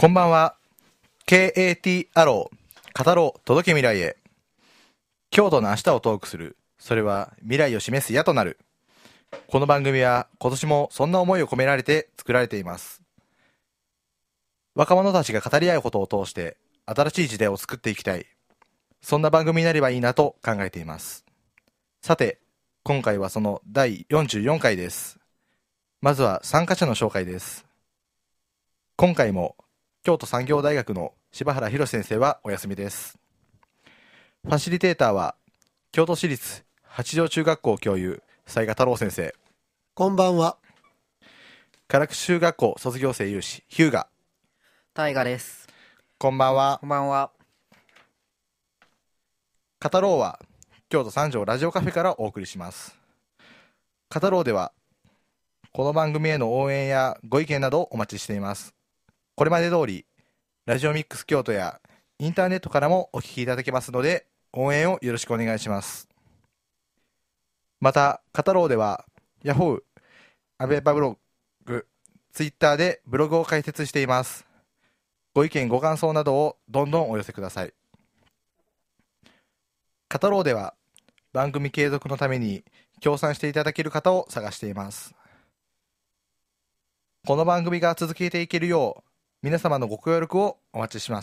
こんばんは。KAT アロー、語ろう、届け未来へ。京都の明日をトークする。それは未来を示す矢となる。この番組は今年もそんな思いを込められて作られています。若者たちが語り合うことを通して新しい時代を作っていきたい。そんな番組になればいいなと考えています。さて、今回はその第44回です。まずは参加者の紹介です。今回も京都産業大学の柴原博先生はお休みです。ファシリテーターは京都市立八条中学校教諭雑賀太郎先生、 こんばんは。 唐久中学校卒業生有志日向、 大河です。 こんばんは。 こんばんは。 語ろうは京都三条ラジオカフェからお送りします。語ろうではこの番組への応援やご意見などお待ちしています。これまで通りラジオミックス京都やインターネットからもお聞きいただけますので応援をよろしくお願いします。また語ろうではヤホー、アベバブログ、ツイッターでブログを開設しています。ご意見ご感想などをどんどんお寄せください。語ろうでは番組継続のために協賛していただける方を探しています。この番組が続けていけるよう皆様のご協力をお待ちします。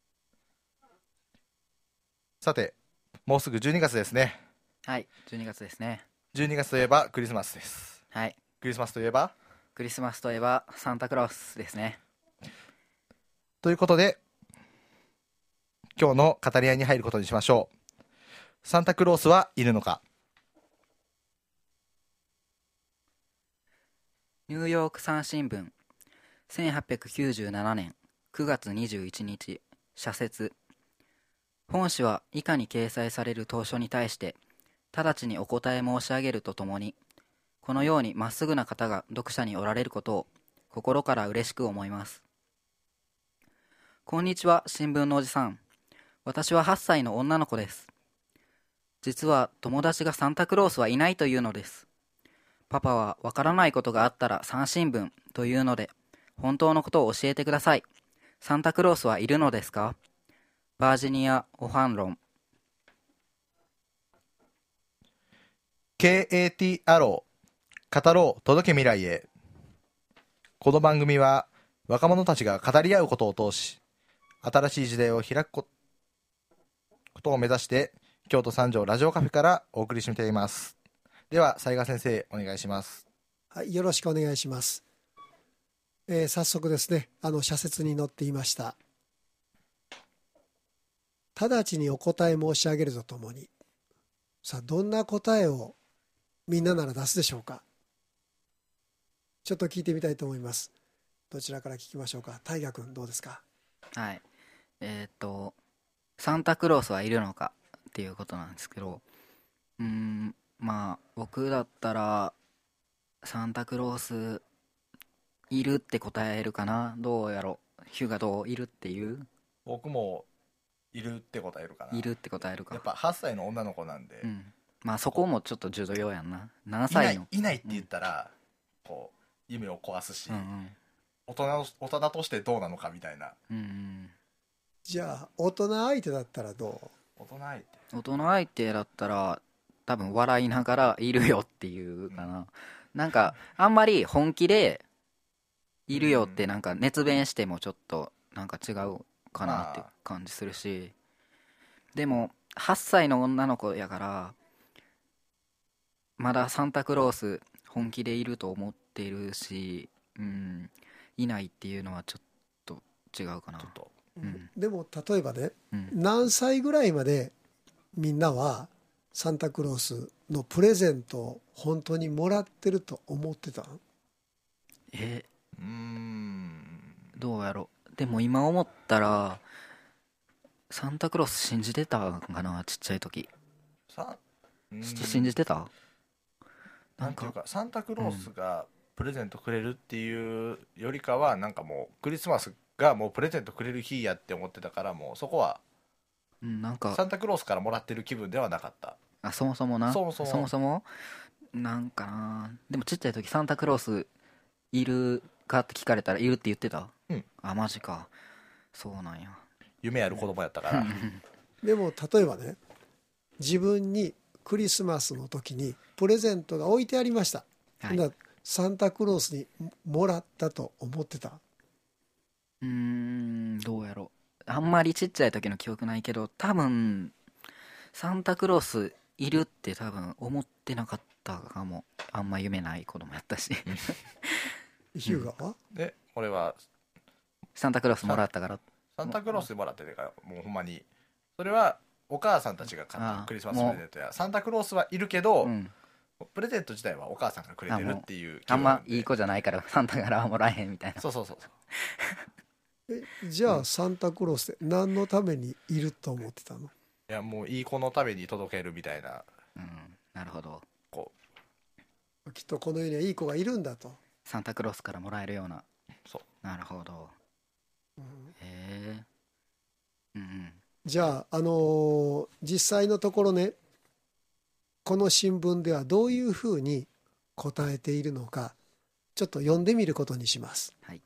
さて、もうすぐ12月ですね。 はい、12月ですね。 12月といえばクリスマスです。 はい、 クリスマスといえばクリスマスといえばサンタクロースですね。 ということで今日の語り合いに入ることにしましょう。サンタクロースはいるのか。 ニューヨーク産新聞1897年9月21日社説。本誌は以下に掲載される当書に対して直ちにお答え申し上げるとともに、このようにまっすぐな方が読者におられることを心から嬉しく思います。こんにちは、新聞のおじさん。私は8歳の女の子です。実は友達がサンタクロースはいないというのです。パパはわからないことがあったら三新聞というので、本当のことを教えてください。サンタクロースはいるのですか？バージニア・オハンロン。 KAT アロー、語ろう、届け未来へ。この番組は若者たちが語り合うことを通し新しい時代を開くことを目指して京都三条ラジオカフェからお送りしています。では雑賀先生お願いします。 はい、よろしくお願いします。早速ですね、社説に載っていました直ちにお答え申し上げるとともに、さあどんな答えをみんななら出すでしょうか。ちょっと聞いてみたいと思います。どちらから聞きましょうか。大河君どうですか。 はい。サンタクロースはいるのかっていうことなんですけど、まあ僕だったらサンタクロースいるって答えるかな。どうやろう。ヒューがどういるっていう？ 僕もいるって答えるかな。 いるって答えるか。 やっぱ8歳の女の子なんで、 まあそこもちょっと重要やんな。何歳のいないって言ったら、こう夢を壊すし、 うんうん大人としてどうなのかみたいな。 じゃあ大人相手だったらどう。 大人相手、 大人相手だったら多分笑いながらいるよっていうかな。なんかあんまり本気でいるよってなんか熱弁してもちょっとなんか違うかなって感じするし、でも8歳の女の子やからまだサンタクロース本気でいると思っているし、いないっていうのはちょっと違うかな。 でも例えばね、 うん何歳ぐらいまでみんなはサンタクロースのプレゼントを本当にもらってると思ってたん。 どうやろ。でも今思ったらサンタクロース信じてたんかな、ちっちゃい時。信じてた？ なんていうか、サンタクロースがプレゼントくれるっていうよりかは、なんかもうクリスマスがもうプレゼントくれる日やって思ってたから、もうそこはなんかサンタクロースからもらってる気分ではなかった。 そもそもな。 そもそもなんかな。でもちっちゃい時サンタクロースいるかって聞かれたらいるって言ってた。 うんあ、マジか。そうなんや。 夢ある子供やったから、 でも例えばね、自分にクリスマスの時にプレゼントが置いてありました、 はい。 ほんならサンタクロースにもらったと思ってた。 どうやろう。あんまりちっちゃい時の記憶ないけど、多分、サンタクロースいるって多分思ってなかったかも。あんま夢ない子供やったし。 ヒューガは、 で俺はサンタクロースもらったから。 サンタクロースでもらっててからもうほんまにそれはお母さんたちが買っああたクリスマスプレゼントやサンタクロースはいるけど、 うん。 プレゼント自体はお母さんがくれてるっていう気あんま分なんでいい子じゃないからサンタからはもらえへんみたいな。 そうそうそうそうじゃあサンタクロースって何のためにいると思ってたの？ いやもういい子のために届けるみたいなうん。なるほど。 こきっとこの世にはいい子がいるんだと、 サンタクロースからもらえるような。 そうなるほど。 うん、 へえ。うんうん。 じゃあ、実際のところね、この新聞ではどういうふうに答えているのかちょっと読んでみることにします。 はい。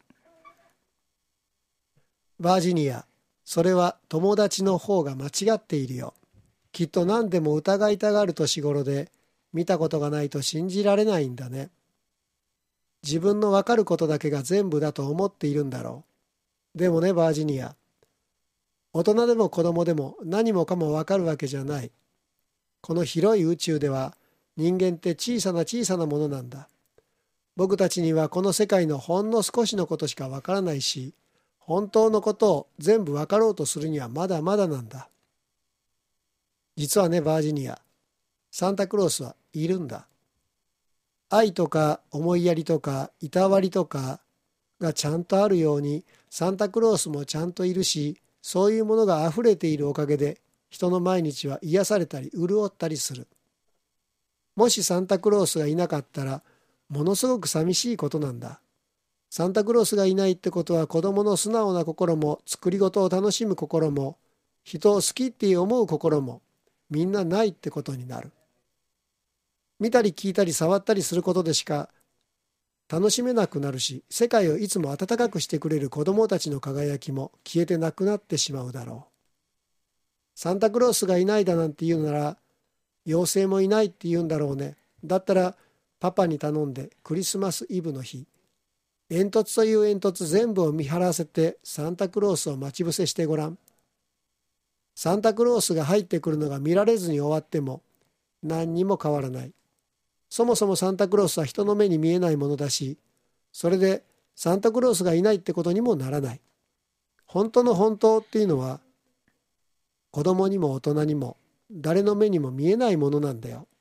バージニア、それは友達の方が間違っているよ。きっと何でも疑いたがる年頃で、見たことがないと信じられないんだね。自分のわかることだけが全部だと思っているんだろう。でもね、バージニア、大人でも子供でも何もかもわかるわけじゃない。この広い宇宙では人間って小さな小さなものなんだ。僕たちにはこの世界のほんの少しのことしかわからないし、本当のことを全部わかろうとするにはまだまだなんだ。実はね、バージニア、サンタクロースはいるんだ。愛とか思いやりとかいたわりとかがちゃんとあるように、サンタクロースもちゃんといるし、そういうものがあふれているおかげで、人の毎日は癒されたり潤ったりする。もしサンタクロースがいなかったら、ものすごく寂しいことなんだ。サンタクロースがいないってことは、子供の素直な心も作り事を楽しむ心も人を好きって思う心もみんなないってことになる。見たり聞いたり触ったりすることでしか楽しめなくなるし、世界をいつも温かくしてくれる子供たちの輝きも消えてなくなってしまうだろう。サンタクロースがいないだなんて言うなら、妖精もいないって言うんだろうね。だったらパパに頼んでクリスマスイブの日、煙突という煙突全部を見張らせてサンタクロースを待ち伏せしてごらん。サンタクロースが入ってくるのが見られずに終わっても何にも変わらない。そもそもサンタクロースは人の目に見えないものだし、それでサンタクロースがいないってことにもならない。本当の本当っていうのは、子供にも大人にも誰の目にも見えないものなんだよ。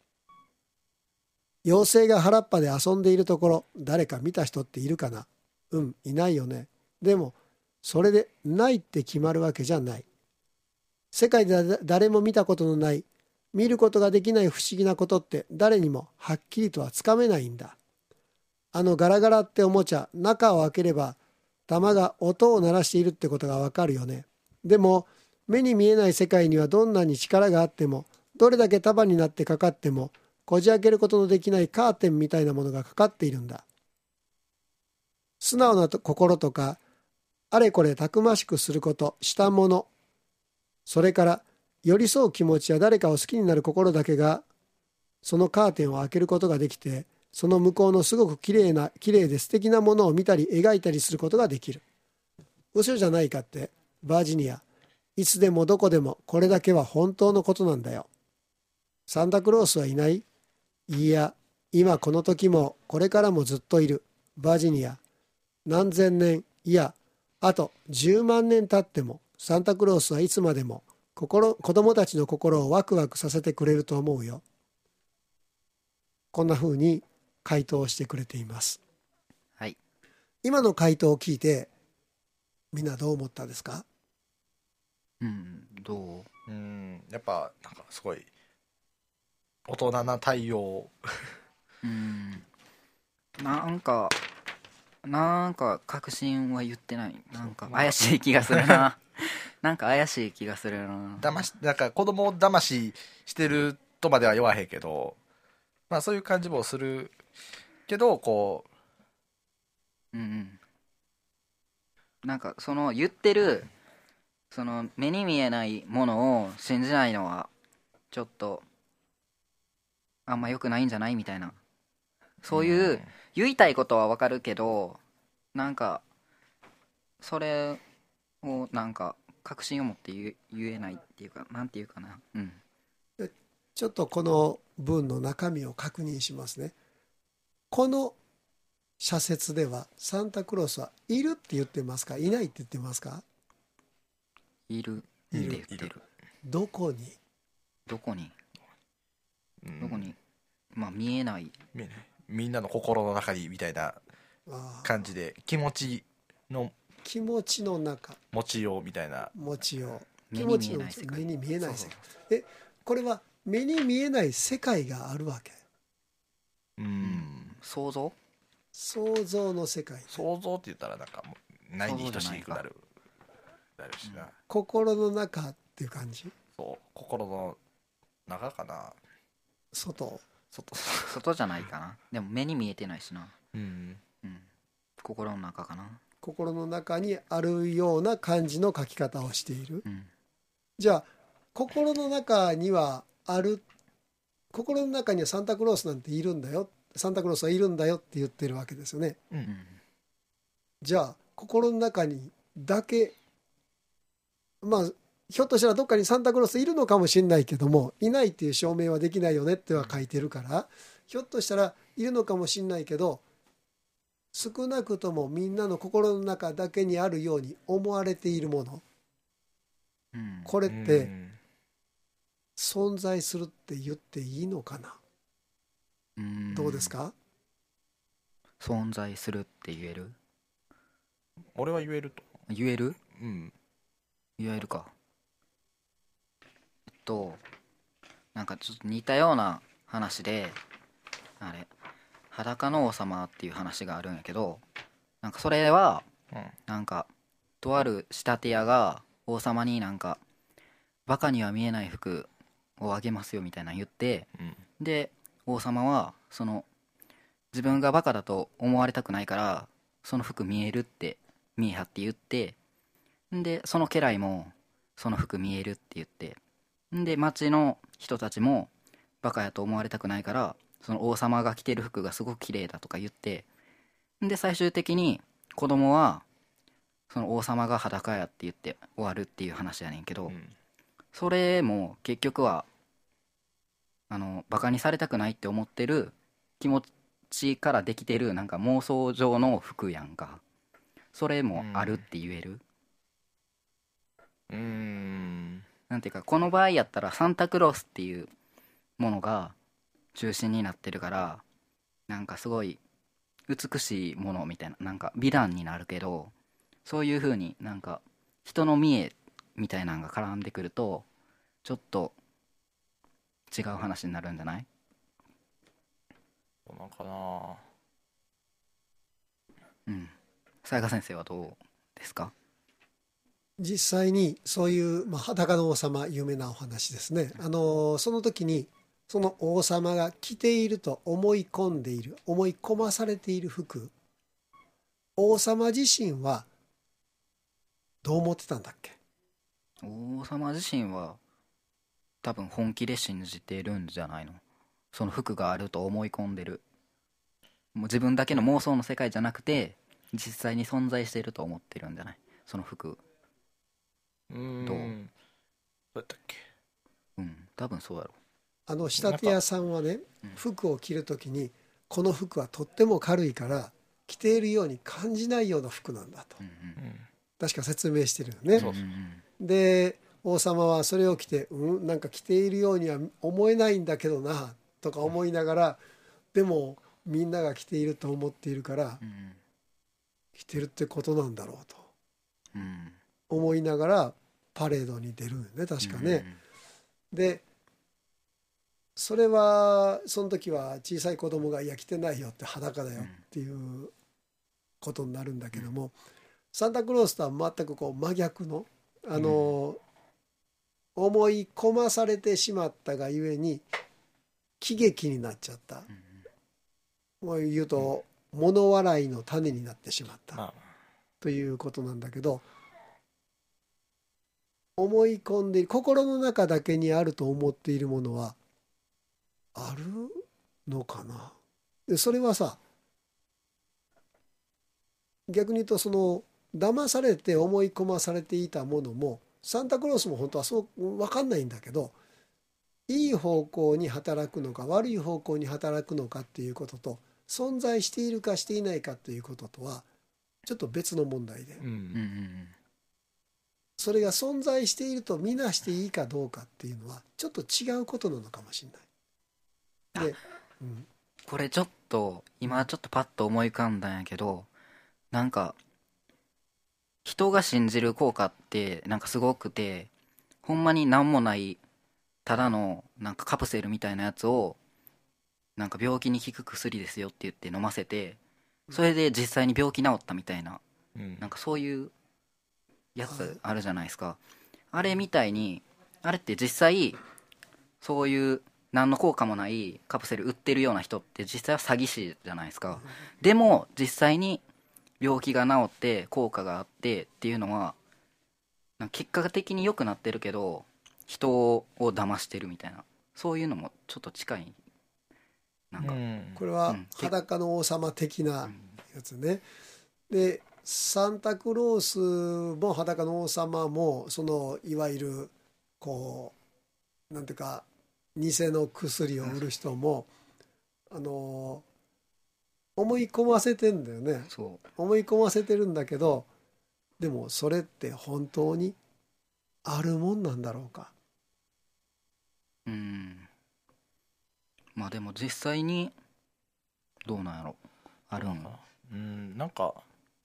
妖精が原っぱで遊んでいるところ、誰か見た人っているかな？いないよね。でもそれでないって決まるわけじゃない。世界で誰も見たことのない、見ることができない不思議なことって誰にもはっきりとはつかめないんだ。あのガラガラっておもちゃ、中を開ければ玉が音を鳴らしているってことがわかるよね。でも目に見えない世界にはどんなに力があっても、どれだけ束になってかかっても、こじ開けることのできないカーテンみたいなものがかかっているんだ。素直な心とか、あれこれたくましくすること、したもの、それから寄り添う気持ちや誰かを好きになる心だけが、そのカーテンを開けることができて、その向こうのすごく綺麗で素敵なものを見たり描いたりすることができる。嘘じゃないかって、バージニア。いつでもどこでもこれだけは本当のことなんだよ。サンタクロースはいない？いや、今この時もこれからもずっといる。バージニア。何千年、いや、あと10万年経っても、サンタクロースはいつまでも子供たちの心をワクワクさせてくれると思うよ。こんな風に回答してくれています。 はい。 今の回答を聞いて、みんなどう思ったですか？ どやっぱなんかすごい大人な対応う？なんか確信は言ってない。なんか怪しい気がするな。なんか怪しい気がするな。 なんか子供を騙ししてるとまでは言わへんけど、まあそういう感じもするけど、こうんなんかその言ってるその目に見えないものを信じないのはちょっとあんま良くないんじゃないみたいな、そういう言いたいことはわかるけど、なんかそれをなんか確信を持って言えないっていうか、なんていうかな。 ちょっとこの文の中身を確認しますね。この社説ではサンタクロースはいるって言ってますか、いないって言ってますか？ いるって言ってる。 どこに？ どこにまあ見えない。 みんなの心の中にみたいな感じで、気持ちの中持ちようみたいな。 持ちよう、 目に見えない世界。 目に見えない世界。これは目に見えない世界があるわけ。 想像の世界。 想像って言ったらなんかもうないに等しくなるしな。 心の中っていう感じ。 そう、心の中かな。 外じゃないかな。でも目に見えてないしな。心の中かな。 心の中にあるような感じの書き方をしている。じゃあ心の中には心の中にはサンタクロースなんているんだよ、サンタクロースはいるんだよって言ってるわけですよね。じゃあ心の中にだけ、まあひょっとしたらどっかにサンタクロースいるのかもしれないけども、いないっていう証明はできないよねっては書いてるから、ひょっとしたらいるのかもしれないけど、少なくともみんなの心の中だけにあるように思われているもの、これって存在するって言っていいのかな。どうですか？ 存在するって言える？ 俺は言えると。 言える？ 言えるか。なんかちょっと似たような話で、裸の王様っていう話があるんやけど、なんかそれは、なんかとある仕立て屋が王様になんかバカには見えない服をあげますよみたいなの言って、で王様はその自分がバカだと思われたくないからその服見ええはって言って、でその家来もその服見えるって言って、で町の人たちもバカやと思われたくないからその王様が着てる服がすごく綺麗だとか言って、で最終的に子供はその王様が裸やって言って終わるっていう話やねんけど、それも結局はバカにされたくないって思ってる気持ちからできてるなんか妄想上の服やんか。それもあるって言える？なんていうか、この場合やったらサンタクロースっていうものが中心になってるから、なんかすごい美しいものみたいな、なんか美談になるけど、そういう風になんか人の見栄みたいなのが絡んでくるとちょっと違う話になるんじゃない？ そうなんかな。 雑賀先生はどうですか？ 実際にそういう、裸の王様、有名なお話ですね。その時にその王様が着ていると思い込まされている服、王様自身はどう思ってたんだっけ？ 王様自身は多分本気で信じてるんじゃないの？その服があると思い込んでる。もう自分だけの妄想の世界じゃなくて実際に存在していると思ってるんじゃない？その服。どう？ どうやったっけ？ 多分そうだろう。仕立て屋さんはね、服を着るときにこの服はとっても軽いから着ているように感じないような服なんだと、確か説明してるよね。で王様はそれを着て、なんか着ているようには思えないんだけどなとか思いながら、でもみんなが着ていると思っているから、着てるってことなんだろうと、思いながらパレードに出るんよね、確かね。でそれはその時は小さい子供が「いや着てないよ」って「裸だよ」っていうことになるんだけども、サンタクロースとは全く真逆の思い込まされてしまったがゆえに喜劇になっちゃった、もう言うと物笑いの種になってしまった、 ということなんだけど、思い込んで心の中だけにあると思っているものはあるのかな。でそれはさ、逆に言うとその騙されて思い込まされていたものもサンタクロースも本当はそう分かんないんだけど、いい方向に働くのか悪い方向に働くのかっていうことと、存在しているかしていないかっていうこととはちょっと別の問題で、 うんうんそれが存在していると見なしていいかどうかっていうのはちょっと違うことなのかもしれない。で、 これちょっと今ちょっとパッと思い浮かんだんやけど、なんか人が信じる効果ってなんかすごくて、ほんまになんもないただのなんかカプセルみたいなやつをなんか病気に効く薬ですよって言って飲ませて、それで実際に病気治ったみたいな、なんかそういうやつあるじゃないですか。あれみたいに、あれって実際そういう何の効果もないカプセル売ってるような人って実際は詐欺師じゃないですか。でも実際に病気が治って効果があってっていうのはなんか結果的に良くなってるけど人を騙してるみたいな、そういうのもちょっと近い。なんか、 これは裸の王様的なやつね。でサンタクロースも裸の王様もそのいわゆるこうなんていうか偽の薬を売る人も思い込ませてんだよね。思い込ませてるんだけど、でもそれって本当にあるもんなんだろうか。 まあでも実際にどうなんやろ、あるんかな。 なんか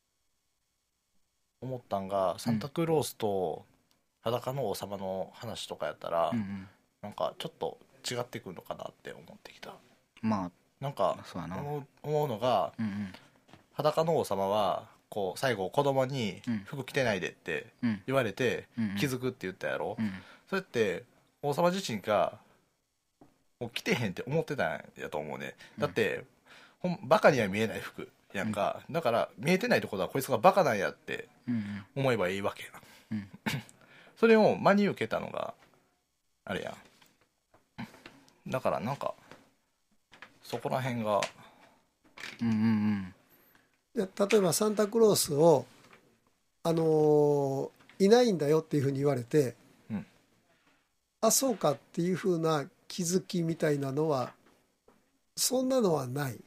思ったんが、サンタクロースと裸の王様の話とかやったら、なんかちょっと違ってくるのかなって思ってきた。 まあなんかそうやな。 思うのが、裸の王様はこう最後子供に服着てないでって言われて気づくって言ったやろ。それって王様自身がもう着てへんって思ってたんやと思うね。だってバカには見えない服やんか。だから見えてないってことはこいつがバカなんやって思えばいいわけやん。それを真に受けたのがあれやん。だからなんかそこら辺が例えばサンタクロースをいないんだよっていうふうに言われて、あそうかっていうふうな気づきみたいなのはそんなのはない。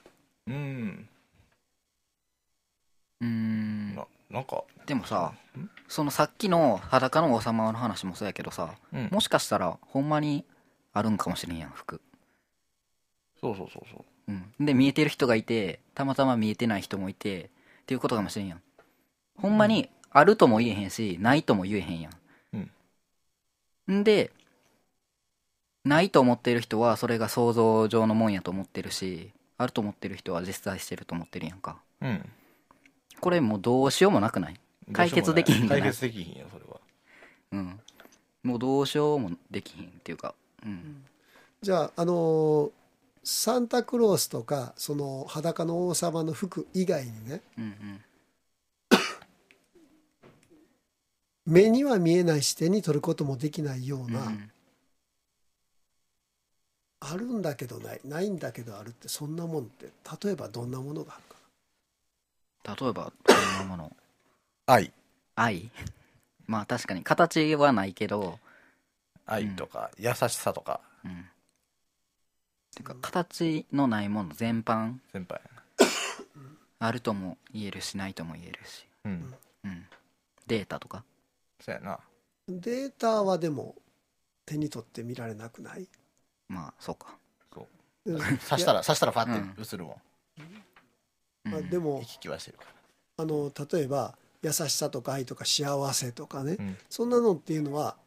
なんかでもさ、そのさっきの裸の王様の話もそうやけどさ、もしかしたらほんまにあるんかもしれんやん、服。 そう、 で見えてる人がいてたまたま見えてない人もいてっていうことかもしれんやん。ほんまにあるとも言えへんしないとも言えへんやん。んでないと思ってる人はそれが想像上のもんやと思ってるし、あると思ってる人は実在してると思ってるやんか。これもうどうしようもなくない？解決できひんじゃない？ 解決できひんよそれは。 もうどうしようもできひんっていうか。 じゃあサンタクロースとかその裸の王様の服以外にね、目には見えない視点に取ることもできないような、あるんだけどない、ないんだけどあるって、そんなもんって例えばどんなものがあるか例えばどんなもの？愛まあ確かに形はないけど愛とか優しさとか、 てか形のないもの全般あるとも言えるしないとも言えるし、データとか。 そうやな。 データはでも手に取って見られなくない？ まあそうか。 そう刺したらファって映るもん。 でも行き来はしてるから。 例えば優しさとか愛とか幸せとかね、そんなのっていうのは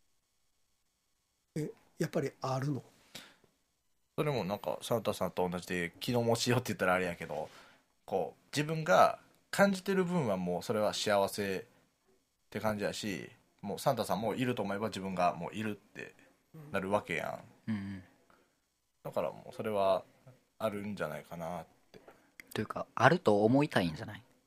やっぱりあるの？ それもなんかサンタさんと同じで気の持ちようって言ったらあれやけど、こう自分が感じてる分はもうそれは幸せって感じやし、もうサンタさんもいると思えば自分がもういるってなるわけやん。だからもうそれはあるんじゃないかなって。 というかあると思いたいんじゃない？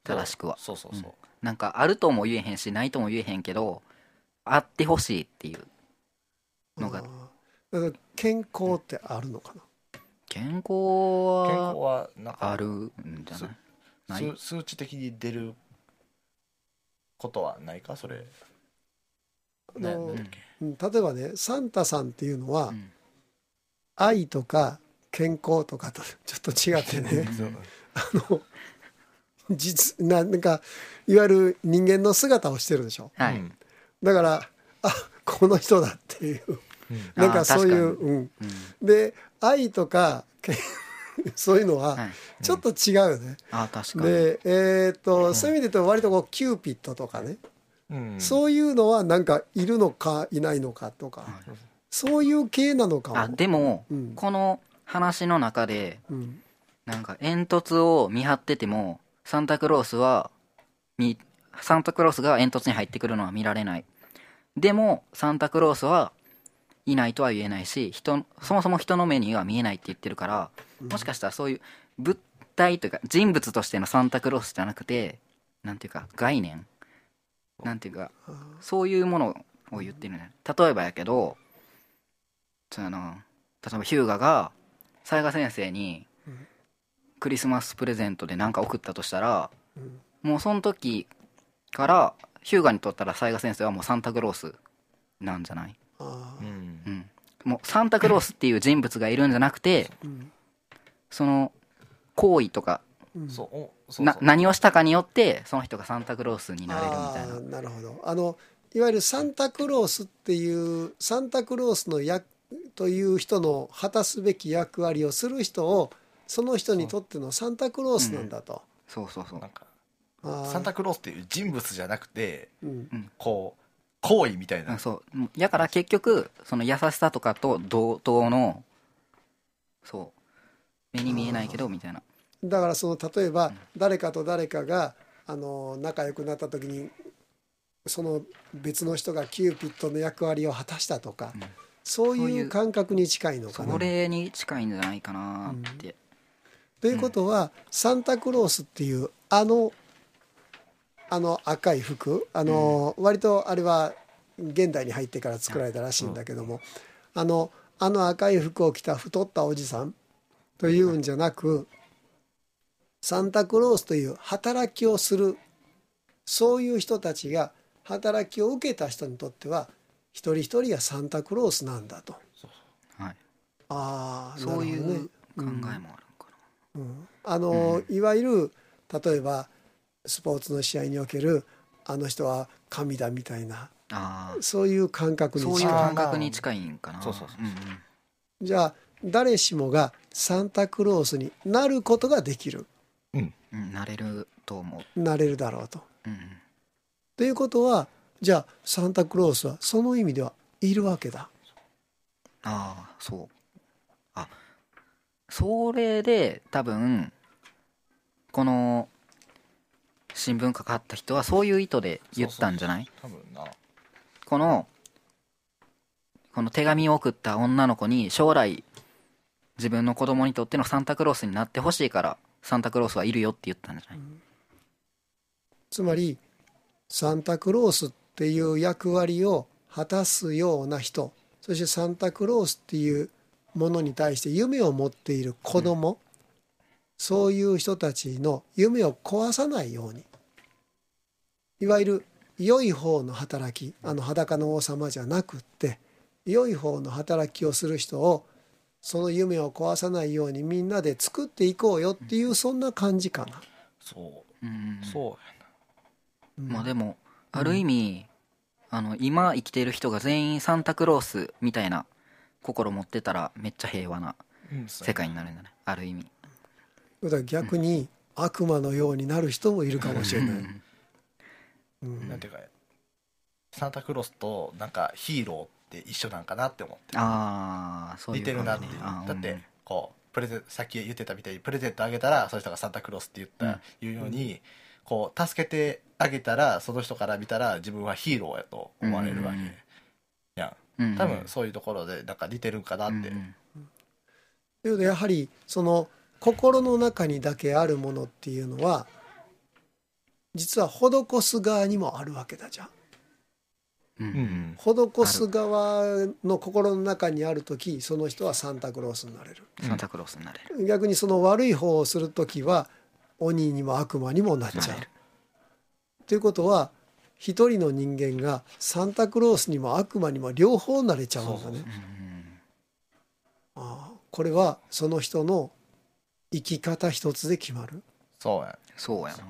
正しくは。 そうそうそう、 なんかあるとも言えへんしないとも言えへんけど、あってほしいっていうのが。 だから健康ってあるのかな。 健康健康ははなんかあるんじゃない？ない。 数値的に出ることはないかそれ。ね、なんだっけ。 例えばね、サンタさんっていうのは、 うん愛とか健康とかとちょっと違ってねそうなんかいわゆる人間の姿をしてるでしょ。 はい。 うんだからこの人だっていううんなんかそういう、 確かうん、 うんで愛とかそういうのははい。 ちょっと違うよね。 確かに。 でそういう意味で言うと割とこうキューピッドとかね、 うんそういうのはなんかいるのかいないのかとか、そういう系なのかも。 でも、 うんこの話の中でうんなんか煙突を見張っててもサンタクロースが煙突に入ってくるのは見られない。でもサンタクロースはいないとは言えないし、そもそも人の目には見えないって言ってるから、もしかしたらそういう物体というか人物としてのサンタクロースじゃなくて、なんていうか概念、なんていうかそういうものを言ってるね。例えばやけど、例えばヒューガが雑賀先生にクリスマスプレゼントで何か送ったとしたら、もうその時からヒューガにとったら雑賀先生はもうサンタクロースなんじゃない？ あうーんもうサンタクロースっていう人物がいるんじゃなくて、 うんその行為とかうんそう何をしたかによってその人がサンタクロースになれるみたいな。 なるほど。いわゆるサンタクロースっていうサンタクロースのという人の果たすべき役割をする人をその人にとってのサンタクロースなんだと。 そうそうそうなんかあーサンタクロースっていう人物じゃなくてうんこう行為みたいな、 そうだから結局その優しさとかと同等の、そう目に見えないけどみたいな。 だから例えば誰かと誰かが仲良くなった時にその別の人がキューピッドの役割を果たしたとか、そういう感覚に近いのかな。 それに近いんじゃないかなって。 ということは、サンタクロースっていう赤い服割とあれは現代に入ってから作られたらしいんだけども、あの赤い服を着た太ったおじさんというんじゃなく、サンタクロースという働きをするそういう人たちが働きを受けた人にとっては一人一人がサンタクロースなんだと。 はい、 そういう考えもあるのかいわゆる例えばスポーツの試合におけるあの人は神だみたいな、そういう感覚に近い。 そういう感覚に近いんかな。 そうそうそうじゃあ誰しもがサンタクロースになることができる、 なれると思う。 なれるだろうと。ということはじゃあサンタクロースはその意味ではいるわけだ。 それで多分この新聞かかった人はそういう意図で言ったんじゃない？ 多分な。 この手紙を送った女の子に将来自分の子供にとってのサンタクロースになってほしいからサンタクロースはいるよって言ったんじゃない？ つまりサンタクロースっていう役割を果たすような人、そしてサンタクロースっていうものに対して夢を持っている子供、そういう人たちの夢を壊さないように、いわゆる良い方の働き、裸の王様じゃなくって良い方の働きをする人をその夢を壊さないようにみんなで作っていこうよっていう、そんな感じかな。 そうまあでもある意味今生きている人が全員サンタクロースみたいな心持ってたらめっちゃ平和な世界になるんだね、ある意味。 だから逆に悪魔のようになる人もいるかもしれない。 なんていうかサンタクロースとなんかヒーローって一緒なんかなって思ってそういう似てるなっていう。だってこうさっき言ってたみたいにプレゼントあげたらその人がサンタクロースっていうように、こう助けてあげたらその人から見たら自分はヒーローやと思われるわけやん。多分そういうところでなんか似てるんかなって。 ということでやはりその心の中にだけあるものっていうのは実は施す側にもあるわけだじゃん。 うん施す側の心の中にある時、その人はサンタクロースになれる。 サンタクロースになれる。 逆にその悪い方をする時は鬼にも悪魔にもなっちゃうなれる。 ということは、一人の人間がサンタクロースにも悪魔にも両方なれちゃうんだね。これはその人の生き方一つで決まる。 そうや。 そうやな。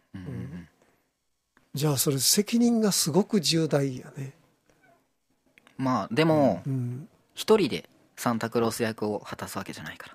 じゃあそれ責任がすごく重大やね。 まあでもうん、 一人でサンタクロース役を果たすわけじゃないから。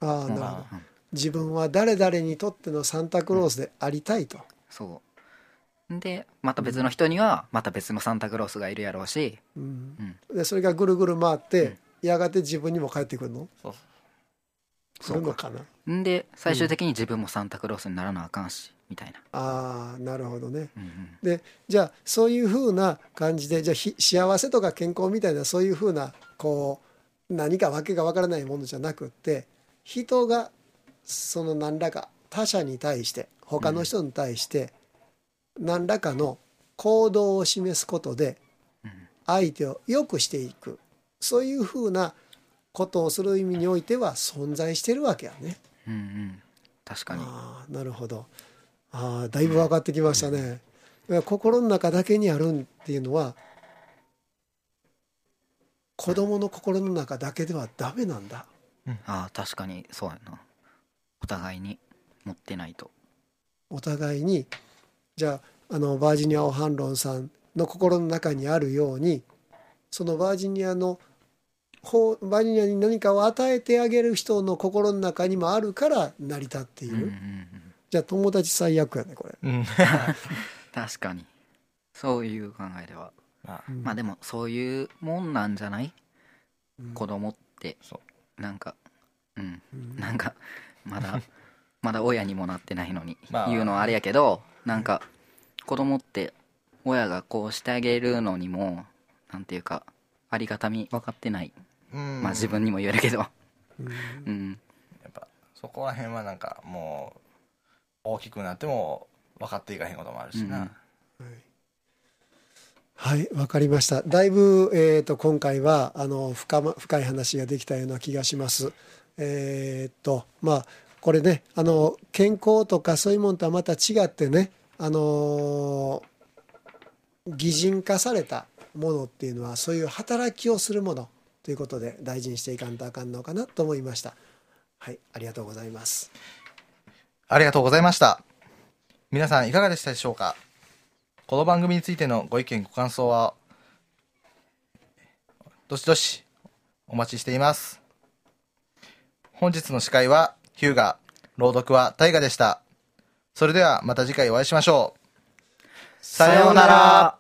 ああ、なるほど。 うん自分は誰々にとってのサンタクロースでありたいと。 そうで、また別の人にはまた別のサンタクロースがいるやろうし、 でそれがぐるぐる回って、やがて自分にも帰ってくるの。 そうするのかな。 んで最終的に自分もサンタクロースにならなあかんしみたいな。 ああ、なるほどね。 うんでじゃあそういうふうな感じで、じゃあ幸せとか健康みたいなそういうふうなこう何か訳がわからないものじゃなくって、人がその何らか他者に対して他の人に対して何らかの行動を示すことで相手を良くしていく、そういうふうなことをする意味においては存在してるわけやね。 確かに。 ああ、なるほど。ああ、だいぶ分かってきましたね。心の中だけにあるっていうのは子供の心の中だけではダメなんだ。 ああ、確かにそうやな。お互いに持ってないと。 お互いに、じゃあバージニア・オハンロンさんの心の中にあるように、そのバージニアに何かを与えてあげる人の心の中にもあるから成り立っている。じゃあ友達最悪やねこれ。 確かにそういう考えでは、まあでもそういうもんなんじゃない、子供ってなんかなんかまだ親にもなってないのに言うのはあれやけど、なんか子供って親がこうしてあげるのにもなんていうかありがたみ分かってない。まあ自分にも言えるけど、 やっぱそこら辺はなんかもう大きくなっても分かっていかへんこともあるしな。 はい、わかりました。だいぶ、今回は深い話ができたような気がします。まあこれね、健康とかそういうものとはまた違ってね、擬人化されたものっていうのはそういう働きをするものということで大事にしていかんとあかんのかなと思いました。はい、ありがとうございます。 ありがとうございました。皆さんいかがでしたでしょうか。この番組についてのご意見ご感想はどしどしお待ちしています。本日の司会はヒューガ、朗読は大河でした。それではまた次回お会いしましょう。さようなら。